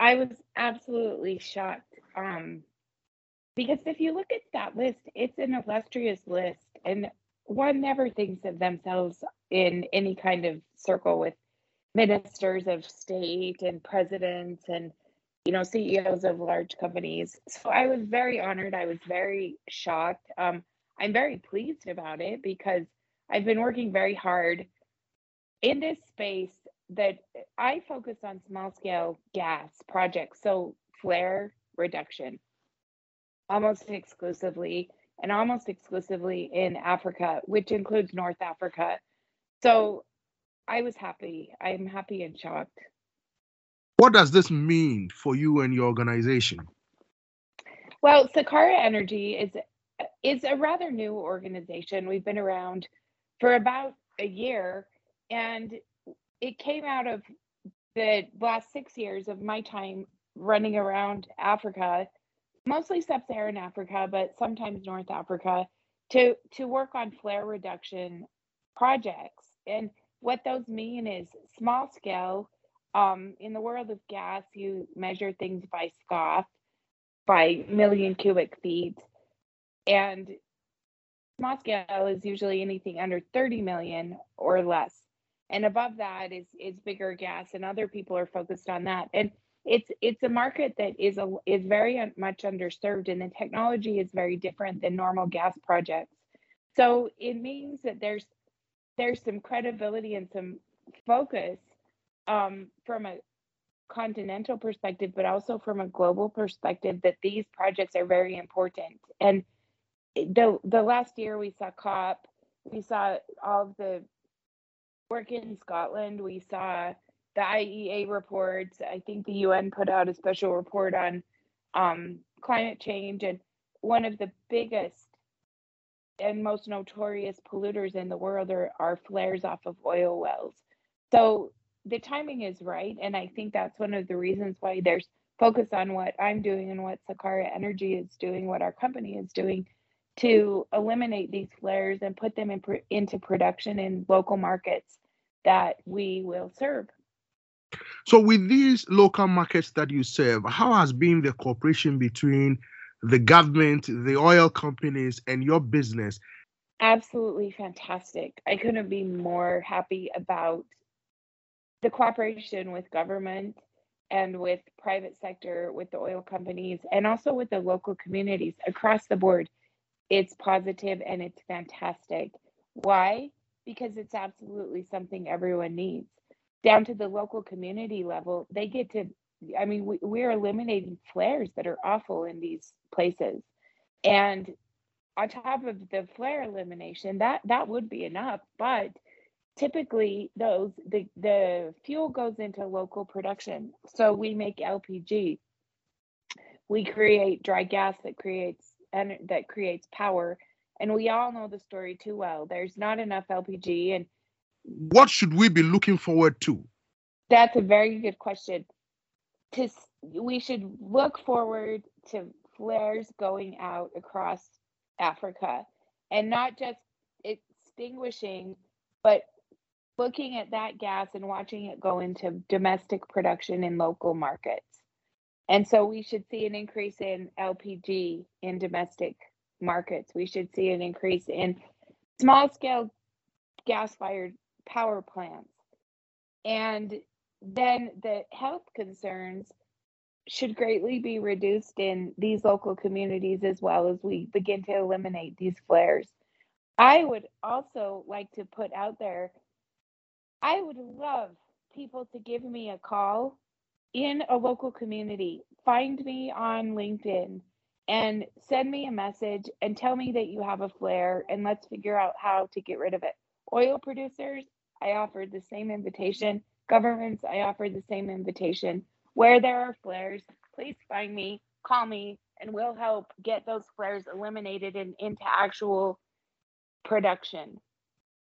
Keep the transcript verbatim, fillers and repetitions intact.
I was absolutely shocked. Um, because if you look at that list, it's an illustrious list, and one never thinks of themselves in any kind of circle with ministers of state and presidents and you know C E Os of large companies. So I was very honored. I was very shocked. Um, I'm very pleased about it because I've been working very hard in this space that I focus on small scale gas projects, so flare reduction almost exclusively and almost exclusively in Africa, which includes North Africa. So I was happy. I'm happy and shocked. What does this mean for you and your organization? Well, Sakara Energy is is a rather new organization. We've been around for about a year, and it came out of the last six years of my time running around Africa, mostly sub-Saharan Africa, but sometimes North Africa, to to work on flare reduction projects. And what those mean is small scale. Um, in the world of gas, you measure things by scoff, by million cubic feet, and small scale is usually anything under thirty million or less. And above that is is bigger gas, and other people are focused on that. And it's it's a market that is a is very un- much underserved, and the technology is very different than normal gas projects. So it means that there's there's some credibility and some focus um, from a continental perspective, but also from a global perspective that these projects are very important. And the the last year we saw COP, we saw all of the work in Scotland, we saw the I E A reports. I think the U N put out a special report on um, climate change, and one of the biggest and most notorious polluters in the world are, are flares off of oil wells. So the timing is right, and I think that's one of the reasons why there's focus on what I'm doing and what Sakara Energy is doing, what our company is doing to eliminate these flares and put them in pr- into production in local markets that we will serve. So, with these local markets that you serve, how has been the cooperation between the government, the oil companies, and your business? Absolutely fantastic. I couldn't be more happy about the cooperation with government and with private sector, with the oil companies, and also with the local communities across the board. It's positive and it's fantastic. Why? Because it's absolutely something everyone needs. Down to the local community level, they get to, I mean, we, we're eliminating flares that are awful in these places. And on top of the flare elimination, that that would be enough. But typically those the the fuel goes into local production. So we make L P G, we create dry gas that creates and that creates power, and we all know the story too well. There's not enough L P G, and What should we be looking forward to? that's a very good question. To We should look forward to flares going out across Africa, and not just extinguishing, but looking at that gas and watching it go into domestic production in local markets. And so we should see an increase in L P G in domestic markets. We should see an increase in small scale gas fired power plants. And then the health concerns should greatly be reduced in these local communities as well as we begin to eliminate these flares. I would also like to put out there, I would love people to give me a call in a local community. Find me on LinkedIn and send me a message and tell me that you have a flare, and let's figure out how to get rid of it. Oil producers, I offer the same invitation. Governments, I offer the same invitation. Where there are flares, please find me, call me, and we'll help get those flares eliminated and into actual production.